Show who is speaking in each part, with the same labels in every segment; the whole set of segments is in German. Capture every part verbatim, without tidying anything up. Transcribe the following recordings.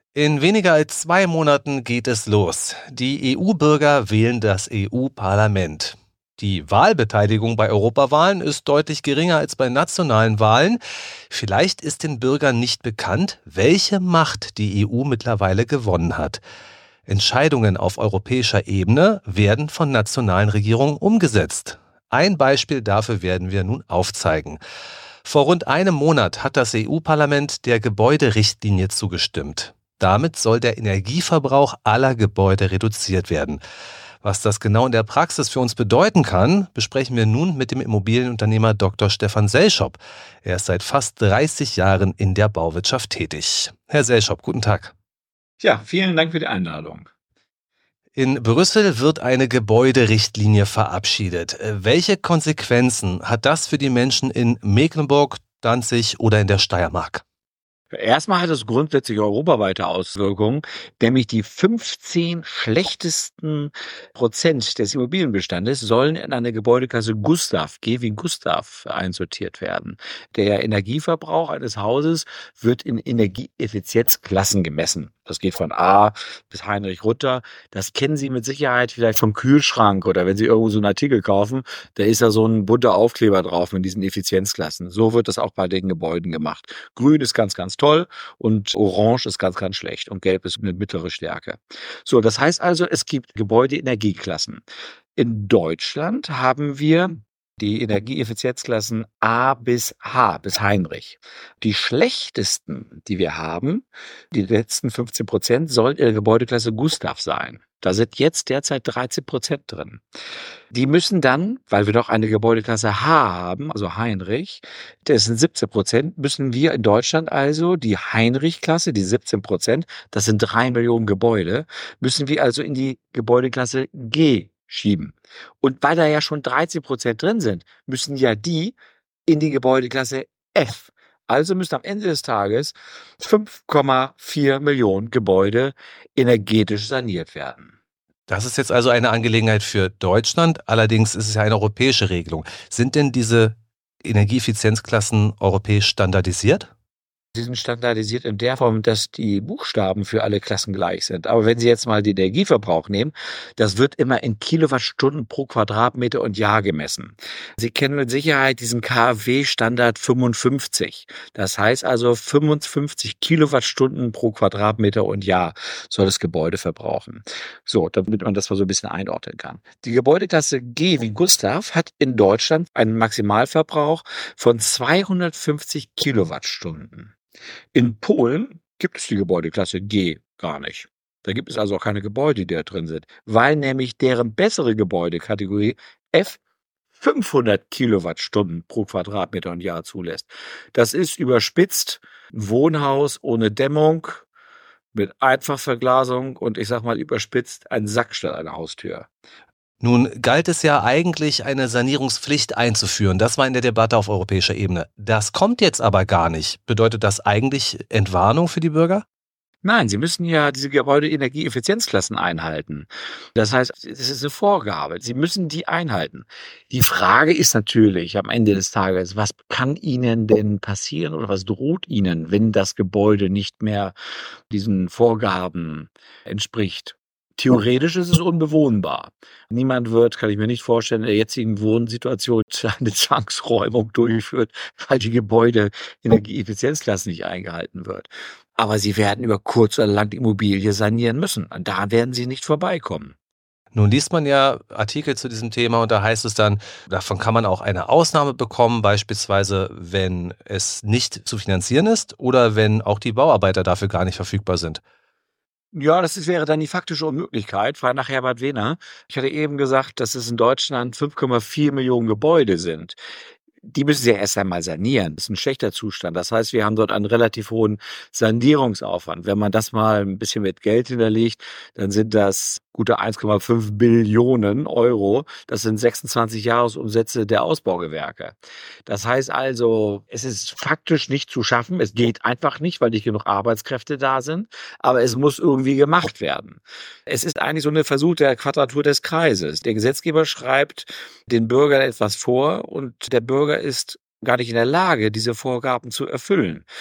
Speaker 1: In weniger als zwei Monaten geht es los. Die E U-Bürger wählen das E U-Parlament. Die Wahlbeteiligung bei Europawahlen ist deutlich geringer als bei nationalen Wahlen. Vielleicht ist den Bürgern nicht bekannt, welche Macht die E U mittlerweile gewonnen hat. Entscheidungen auf europäischer Ebene werden von nationalen Regierungen umgesetzt. Ein Beispiel dafür werden wir nun aufzeigen. Vor rund einem Monat hat das E U-Parlament der Gebäuderichtlinie zugestimmt. Damit soll der Energieverbrauch aller Gebäude reduziert werden. Was das genau in der Praxis für uns bedeuten kann, besprechen wir nun mit dem Immobilienunternehmer Doktor Stefan Selschop. Er ist seit fast dreißig Jahren in der Bauwirtschaft tätig. Herr Selschop, guten Tag.
Speaker 2: Ja, vielen Dank für die Einladung.
Speaker 1: In Brüssel wird eine Gebäuderichtlinie verabschiedet. Welche Konsequenzen hat das für die Menschen in Mecklenburg, Danzig oder in der Steiermark?
Speaker 2: Erstmal hat es grundsätzlich europaweite Auswirkungen, nämlich die fünfzehn schlechtesten Prozent des Immobilienbestandes sollen in eine Gebäudeklasse Gustav, G wie Gustav, einsortiert werden. Der Energieverbrauch eines Hauses wird in Energieeffizienzklassen gemessen. Das geht von A bis Heinrich runter. Das kennen Sie mit Sicherheit vielleicht vom Kühlschrank oder wenn Sie irgendwo so einen Artikel kaufen, da ist da so ein bunter Aufkleber drauf in diesen Effizienzklassen. So wird das auch bei den Gebäuden gemacht. Grün ist ganz, ganz toll und Orange ist ganz, ganz schlecht und Gelb ist eine mittlere Stärke. So, das heißt also, es gibt Gebäudeenergieklassen. In Deutschland haben wir die Energieeffizienzklassen A bis H, bis Heinrich. Die schlechtesten, die wir haben, die letzten fünfzehn Prozent, sollen in der Gebäudeklasse Gustav sein. Da sind jetzt derzeit dreizehn Prozent drin. Die müssen dann, weil wir noch eine Gebäudeklasse H haben, also Heinrich, das sind siebzehn Prozent, müssen wir in Deutschland also die Heinrich-Klasse, die siebzehn Prozent, das sind drei Millionen Gebäude, müssen wir also in die Gebäudeklasse G schieben. Und weil da ja schon dreizehn Prozent drin sind, müssen ja die in die Gebäudeklasse F. Also müssen am Ende des Tages fünf Komma vier Millionen Gebäude energetisch saniert werden.
Speaker 1: Das ist jetzt also eine Angelegenheit für Deutschland, allerdings ist es ja eine europäische Regelung. Sind denn diese Energieeffizienzklassen europäisch standardisiert?
Speaker 2: Sie sind standardisiert in der Form, dass die Buchstaben für alle Klassen gleich sind. Aber wenn Sie jetzt mal den Energieverbrauch nehmen, das wird immer in Kilowattstunden pro Quadratmeter und Jahr gemessen. Sie kennen mit Sicherheit diesen K f W-Standard fünfundfünfzig. Das heißt also fünfundfünfzig Kilowattstunden pro Quadratmeter und Jahr soll das Gebäude verbrauchen. So, damit man das mal so ein bisschen einordnen kann. Die Gebäudeklasse G wie Gustav hat in Deutschland einen Maximalverbrauch von zweihundertfünfzig Kilowattstunden. In Polen gibt es die Gebäudeklasse G gar nicht. Da gibt es also auch keine Gebäude, die da drin sind, weil nämlich deren bessere Gebäudekategorie F fünfhundert Kilowattstunden pro Quadratmeter und Jahr zulässt. Das ist überspitzt ein Wohnhaus ohne Dämmung, mit Einfachverglasung und ich sag mal überspitzt ein Sack statt einer Haustür.
Speaker 1: Nun galt es ja eigentlich, eine Sanierungspflicht einzuführen. Das war in der Debatte auf europäischer Ebene. Das kommt jetzt aber gar nicht. Bedeutet das eigentlich Entwarnung für die Bürger?
Speaker 2: Nein, Sie müssen ja diese Gebäudeenergieeffizienzklassen einhalten. Das heißt, es ist eine Vorgabe. Sie müssen die einhalten. Die Frage ist natürlich am Ende des Tages, was kann Ihnen denn passieren oder was droht Ihnen, wenn das Gebäude nicht mehr diesen Vorgaben entspricht? Theoretisch ist es unbewohnbar. Niemand wird, kann ich mir nicht vorstellen, in der jetzigen Wohnsituation eine Zwangsräumung durchführt, weil die Gebäudeenergieeffizienzklasse nicht eingehalten wird. Aber sie werden über kurz oder lang die Immobilie sanieren müssen. Und da werden sie nicht vorbeikommen.
Speaker 1: Nun liest man ja Artikel zu diesem Thema und da heißt es dann, davon kann man auch eine Ausnahme bekommen, beispielsweise wenn es nicht zu finanzieren ist oder wenn auch die Bauarbeiter dafür gar nicht verfügbar sind.
Speaker 2: Ja, das ist, wäre dann die faktische Unmöglichkeit. Frei nach Herbert Wehner. Ich hatte eben gesagt, dass es in Deutschland fünf Komma vier Millionen Gebäude sind. Die müssen Sie ja erst einmal sanieren. Das ist ein schlechter Zustand. Das heißt, wir haben dort einen relativ hohen Sanierungsaufwand. Wenn man das mal ein bisschen mit Geld hinterlegt, dann sind das gute eins Komma fünf Billionen Euro. Das sind sechsundzwanzig Jahresumsätze der Ausbaugewerke. Das heißt also, es ist faktisch nicht zu schaffen. Es geht einfach nicht, weil nicht genug Arbeitskräfte da sind. Aber es muss irgendwie gemacht werden. Es ist eigentlich so eine Versuch der Quadratur des Kreises. Der Gesetzgeber schreibt den Bürgern etwas vor und der Bürger ist gar nicht in der Lage, diese Vorgaben zu erfüllen.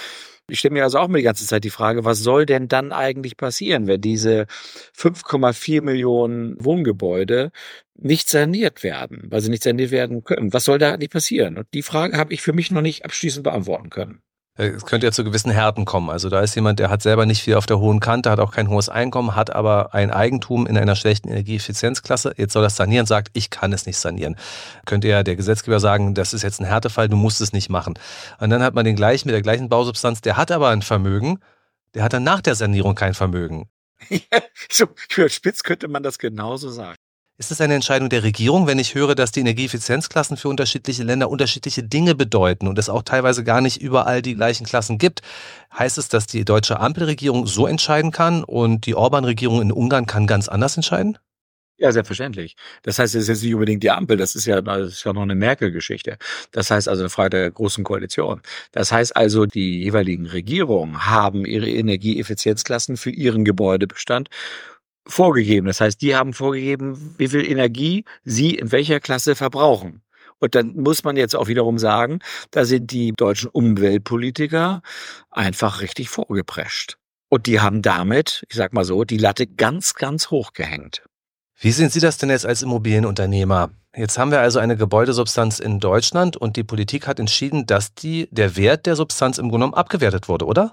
Speaker 2: Ich stelle mir also auch mal die ganze Zeit die Frage, was soll denn dann eigentlich passieren, wenn diese fünf Komma vier Millionen Wohngebäude nicht saniert werden, weil sie nicht saniert werden können? Was soll da eigentlich passieren? Und die Frage habe ich für mich noch nicht abschließend beantworten können.
Speaker 1: Es könnte ja zu gewissen Härten kommen. Also da ist jemand, der hat selber nicht viel auf der hohen Kante, hat auch kein hohes Einkommen, hat aber ein Eigentum in einer schlechten Energieeffizienzklasse. Jetzt soll das sanieren, sagt, ich kann es nicht sanieren. Könnte ja der Gesetzgeber sagen, das ist jetzt ein Härtefall, du musst es nicht machen. Und dann hat man den gleichen mit der gleichen Bausubstanz, der hat aber ein Vermögen, der hat dann nach der Sanierung kein Vermögen.
Speaker 2: Ja, so für spitz könnte man das genauso sagen.
Speaker 1: Ist es eine Entscheidung der Regierung, wenn ich höre, dass die Energieeffizienzklassen für unterschiedliche Länder unterschiedliche Dinge bedeuten und es auch teilweise gar nicht überall die gleichen Klassen gibt? Heißt es, dass die deutsche Ampelregierung so entscheiden kann und die Orban-Regierung in Ungarn kann ganz anders entscheiden?
Speaker 2: Ja, selbstverständlich. Das heißt, es ist jetzt nicht unbedingt die Ampel, das ist ja, das ist ja noch eine Merkel-Geschichte. Das heißt also eine Frage der großen Koalition. Das heißt also, die jeweiligen Regierungen haben ihre Energieeffizienzklassen für ihren Gebäudebestand vorgegeben. Das heißt, die haben vorgegeben, wie viel Energie sie in welcher Klasse verbrauchen. Und dann muss man jetzt auch wiederum sagen, da sind die deutschen Umweltpolitiker einfach richtig vorgeprescht. Und die haben damit, ich sag mal so, die Latte ganz, ganz hoch gehängt.
Speaker 1: Wie sehen Sie das denn jetzt als Immobilienunternehmer? Jetzt haben wir also eine Gebäudesubstanz in Deutschland und die Politik hat entschieden, dass die, der Wert der Substanz im Grunde genommen abgewertet wurde, oder?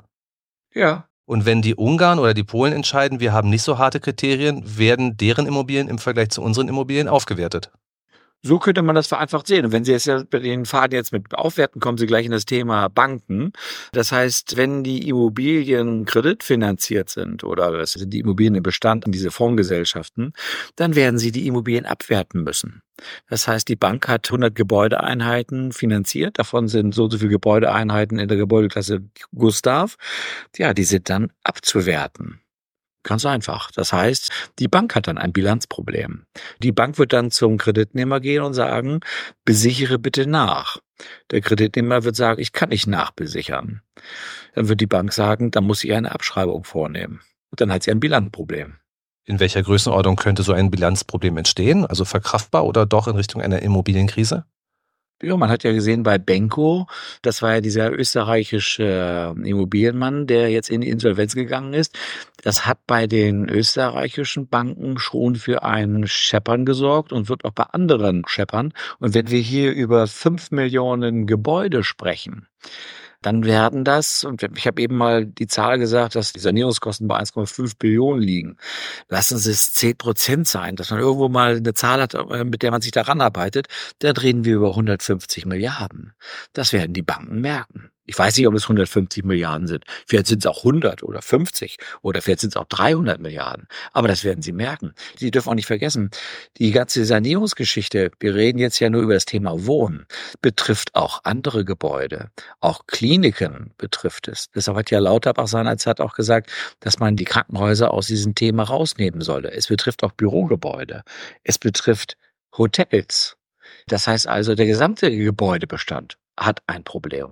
Speaker 2: Ja.
Speaker 1: Und wenn die Ungarn oder die Polen entscheiden, wir haben nicht so harte Kriterien, werden deren Immobilien im Vergleich zu unseren Immobilien aufgewertet.
Speaker 2: So könnte man das vereinfacht sehen. Und wenn Sie jetzt ja bei den Faden jetzt mit aufwerten, kommen Sie gleich in das Thema Banken. Das heißt, wenn die Immobilien kreditfinanziert sind oder das sind die Immobilien im Bestand in diese Fondsgesellschaften, dann werden Sie die Immobilien abwerten müssen. Das heißt, die Bank hat hundert Gebäudeeinheiten finanziert. Davon sind so und so viele Gebäudeeinheiten in der Gebäudeklasse Gustav. Ja, die sind dann abzuwerten. Ganz einfach. Das heißt, die Bank hat dann ein Bilanzproblem. Die Bank wird dann zum Kreditnehmer gehen und sagen, besichere bitte nach. Der Kreditnehmer wird sagen, ich kann nicht nachbesichern. Dann wird die Bank sagen, dann muss sie eine Abschreibung vornehmen. Und dann hat sie ein Bilanzproblem.
Speaker 1: In welcher Größenordnung könnte so ein Bilanzproblem entstehen? Also verkraftbar oder doch in Richtung einer Immobilienkrise?
Speaker 2: Ja, man hat ja gesehen bei Benko, das war ja dieser österreichische Immobilienmann, der jetzt in die Insolvenz gegangen ist. Das hat bei den österreichischen Banken schon für ein Scheppern gesorgt und wird auch bei anderen scheppern. Und wenn wir hier über fünf Millionen Gebäude sprechen, dann werden das, und ich habe eben mal die Zahl gesagt, dass die Sanierungskosten bei eins Komma fünf Billionen liegen. Lassen Sie es zehn Prozent sein, dass man irgendwo mal eine Zahl hat, mit der man sich daran arbeitet, da reden wir über hundertfünfzig Milliarden. Das werden die Banken merken. Ich weiß nicht, ob es hundertfünfzig Milliarden sind. Vielleicht sind es auch hundert oder fünfzig oder vielleicht sind es auch dreihundert Milliarden. Aber das werden Sie merken. Sie dürfen auch nicht vergessen, die ganze Sanierungsgeschichte, wir reden jetzt ja nur über das Thema Wohnen, betrifft auch andere Gebäude. Auch Kliniken betrifft es. Deshalb hat ja Lauterbach seinerzeit auch gesagt, dass man die Krankenhäuser aus diesem Thema rausnehmen solle. Es betrifft auch Bürogebäude. Es betrifft Hotels. Das heißt also, der gesamte Gebäudebestand hat ein Problem.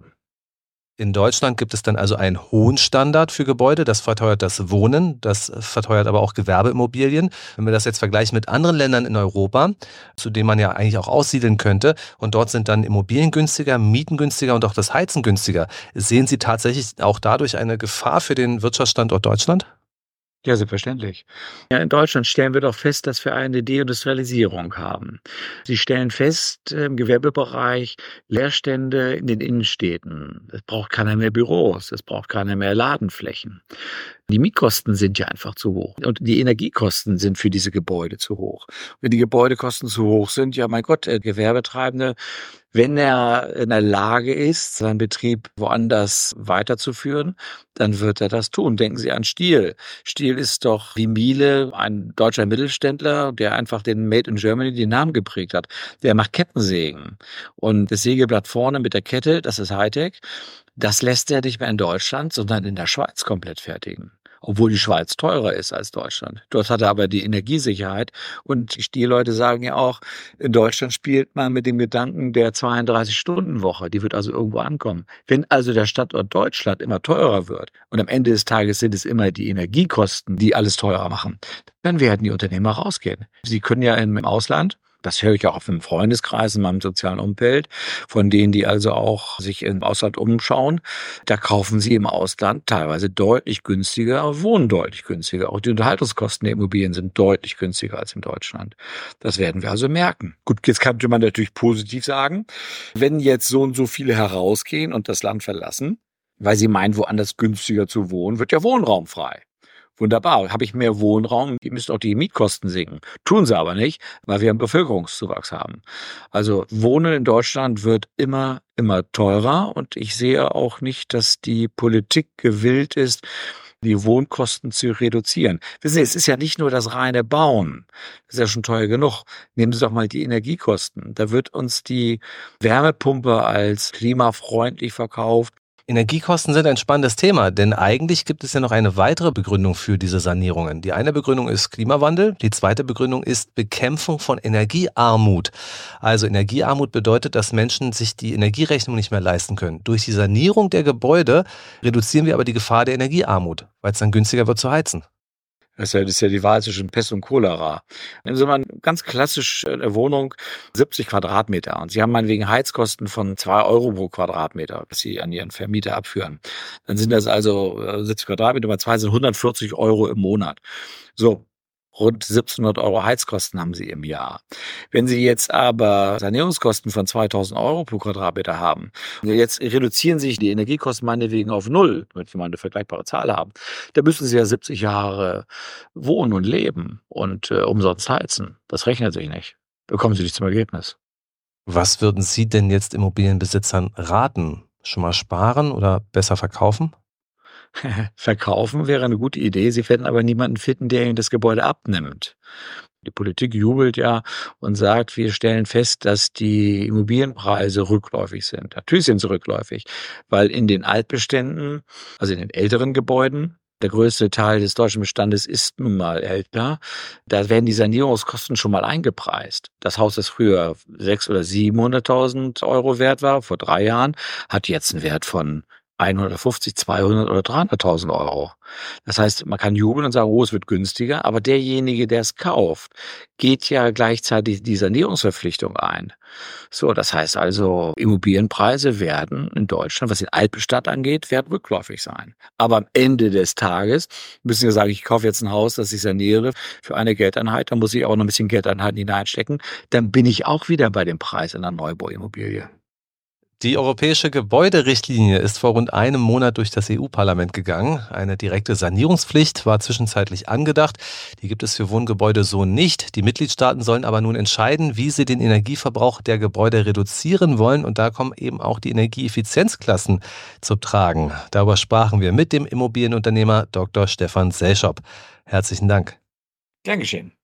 Speaker 1: In Deutschland gibt es dann also einen hohen Standard für Gebäude, das verteuert das Wohnen, das verteuert aber auch Gewerbeimmobilien. Wenn wir das jetzt vergleichen mit anderen Ländern in Europa, zu denen man ja eigentlich auch aussiedeln könnte, und dort sind dann Immobilien günstiger, Mieten günstiger und auch das Heizen günstiger. Sehen Sie tatsächlich auch dadurch eine Gefahr für den Wirtschaftsstandort Deutschland?
Speaker 2: Ja, selbstverständlich. Ja, in Deutschland stellen wir doch fest, dass wir eine Deindustrialisierung haben. Sie stellen fest, im Gewerbebereich Leerstände in den Innenstädten. Es braucht keiner mehr Büros, es braucht keiner mehr Ladenflächen. Die Mietkosten sind ja einfach zu hoch und die Energiekosten sind für diese Gebäude zu hoch. Wenn die Gebäudekosten zu hoch sind, ja mein Gott, der Gewerbetreibende, wenn er in der Lage ist, seinen Betrieb woanders weiterzuführen, dann wird er das tun. Denken Sie an Stihl. Stihl ist doch wie Miele, ein deutscher Mittelständler, der einfach den Made in Germany den Namen geprägt hat. Der macht Kettensägen. Und das Sägeblatt vorne mit der Kette, das ist Hightech, das lässt er nicht mehr in Deutschland, sondern in der Schweiz komplett fertigen. Obwohl die Schweiz teurer ist als Deutschland. Dort hat er aber die Energiesicherheit. Und die Stihleute sagen ja auch, in Deutschland spielt man mit dem Gedanken der zweiunddreißig-Stunden-Woche. Die wird also irgendwo ankommen. Wenn also der Standort Deutschland immer teurer wird und am Ende des Tages sind es immer die Energiekosten, die alles teurer machen, dann werden die Unternehmer rausgehen. Sie können ja im Ausland Das höre ich auch auf dem Freundeskreis, in meinem sozialen Umfeld, von denen, die also auch sich im Ausland umschauen. Da kaufen sie im Ausland teilweise deutlich günstiger, aber wohnen deutlich günstiger. Auch die Unterhaltungskosten der Immobilien sind deutlich günstiger als in Deutschland. Das werden wir also merken. Gut, jetzt könnte man natürlich positiv sagen, wenn jetzt so und so viele herausgehen und das Land verlassen, weil sie meinen, woanders günstiger zu wohnen, wird ja Wohnraum frei. Wunderbar, habe ich mehr Wohnraum, die müssen auch die Mietkosten sinken. Tun sie aber nicht, weil wir einen Bevölkerungszuwachs haben. Also Wohnen in Deutschland wird immer, immer teurer und ich sehe auch nicht, dass die Politik gewillt ist, die Wohnkosten zu reduzieren. Wissen Sie, es ist ja nicht nur das reine Bauen. Das ist ja schon teuer genug. Nehmen Sie doch mal die Energiekosten. Da wird uns die Wärmepumpe als klimafreundlich verkauft.
Speaker 1: Energiekosten sind ein spannendes Thema, denn eigentlich gibt es ja noch eine weitere Begründung für diese Sanierungen. Die eine Begründung ist Klimawandel, die zweite Begründung ist Bekämpfung von Energiearmut. Also Energiearmut bedeutet, dass Menschen sich die Energierechnung nicht mehr leisten können. Durch die Sanierung der Gebäude reduzieren wir aber die Gefahr der Energiearmut, weil es dann günstiger wird zu heizen.
Speaker 2: Das ist ja, das ist ja die Wahl zwischen Pest und Cholera. Nehmen Sie mal ganz klassisch eine Wohnung, siebzig Quadratmeter. Und Sie haben meinetwegen Heizkosten von zwei Euro pro Quadratmeter, was Sie an Ihren Vermieter abführen. Dann sind das also siebzig Quadratmeter mal zwei sind hundertvierzig Euro im Monat. So. Rund siebzehnhundert Euro Heizkosten haben Sie im Jahr. Wenn Sie jetzt aber Sanierungskosten von zweitausend Euro pro Quadratmeter haben, und jetzt reduzieren sich die Energiekosten meinetwegen auf null, damit wir mal eine vergleichbare Zahl haben, dann müssen Sie ja siebzig Jahre wohnen und leben und äh, umsonst heizen. Das rechnet sich nicht. Bekommen Sie nicht zum Ergebnis.
Speaker 1: Was würden Sie denn jetzt Immobilienbesitzern raten? Schon mal sparen oder besser verkaufen?
Speaker 2: Verkaufen wäre eine gute Idee. Sie werden aber niemanden finden, der Ihnen das Gebäude abnimmt. Die Politik jubelt ja und sagt, wir stellen fest, dass die Immobilienpreise rückläufig sind. Natürlich sind sie rückläufig, weil in den Altbeständen, also in den älteren Gebäuden, der größte Teil des deutschen Bestandes ist nun mal älter. Da werden die Sanierungskosten schon mal eingepreist. Das Haus, das früher sechshunderttausend oder siebenhunderttausend Euro wert war, vor drei Jahren, hat jetzt einen Wert von hundertfünfzig, zweihundert oder dreihunderttausend Euro. Das heißt, man kann jubeln und sagen, oh, es wird günstiger, aber derjenige, der es kauft, geht ja gleichzeitig die Sanierungsverpflichtung ein. So, das heißt also, Immobilienpreise werden in Deutschland, was den Altbestand angeht, werden rückläufig sein. Aber am Ende des Tages müssen wir sagen, ich kaufe jetzt ein Haus, das ich saniere für eine Geldeinheit, dann muss ich auch noch ein bisschen Geldeinheiten hineinstecken, dann bin ich auch wieder bei dem Preis einer Neubauimmobilie.
Speaker 1: Die europäische Gebäuderichtlinie ist vor rund einem Monat durch das E U-Parlament gegangen. Eine direkte Sanierungspflicht war zwischenzeitlich angedacht. Die gibt es für Wohngebäude so nicht. Die Mitgliedstaaten sollen aber nun entscheiden, wie sie den Energieverbrauch der Gebäude reduzieren wollen. Und da kommen eben auch die Energieeffizienzklassen zum Tragen. Darüber sprachen wir mit dem Immobilienunternehmer Doktor Stefan Selschop. Herzlichen Dank.
Speaker 2: Gern geschehen.